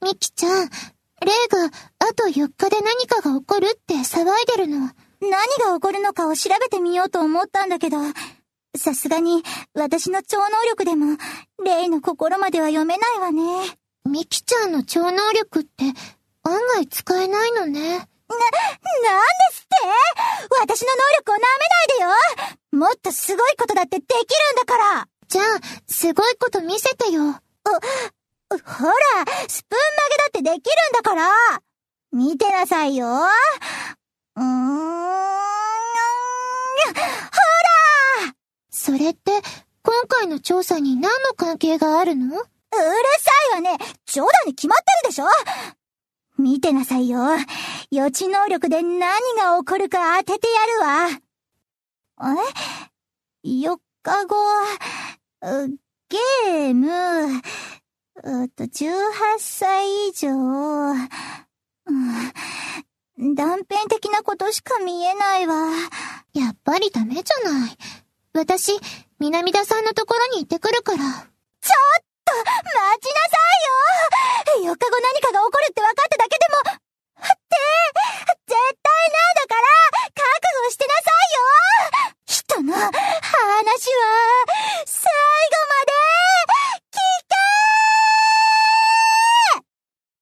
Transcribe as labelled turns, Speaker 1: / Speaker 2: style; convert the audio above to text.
Speaker 1: ミキちゃん、レイがあと4日で何かが起こるって騒いでるの。
Speaker 2: 何が起こるのかを調べてみようと思ったんだけど、さすがに私の超能力でもレイの心までは読めないわね。
Speaker 1: ミキちゃんの超能力って案外使えないのね。
Speaker 2: なんですって？私の能力を舐めないでよ。もっとすごいことだってできるんだから。
Speaker 1: じゃあ、すごいこと見せてよ。
Speaker 2: ほら、スプーン曲げだってできるんだから。見てなさいよ。ほら！
Speaker 1: それって、今回の調査に何の関係があるの？
Speaker 2: うるさいわね。冗談に決まってるでしょ。見てなさいよ。予知能力で何が起こるか当ててやるわ。4日後、ゲーム、18歳以上、断片的なことしか見えないわ。
Speaker 1: やっぱりダメじゃない。私、南田さんのところに行ってくるから。
Speaker 2: ちょっと、待ちなさいよ。4日後何かが起こるって分かっただけでも、絶対なんだから、覚悟してなさいよ。人の話は、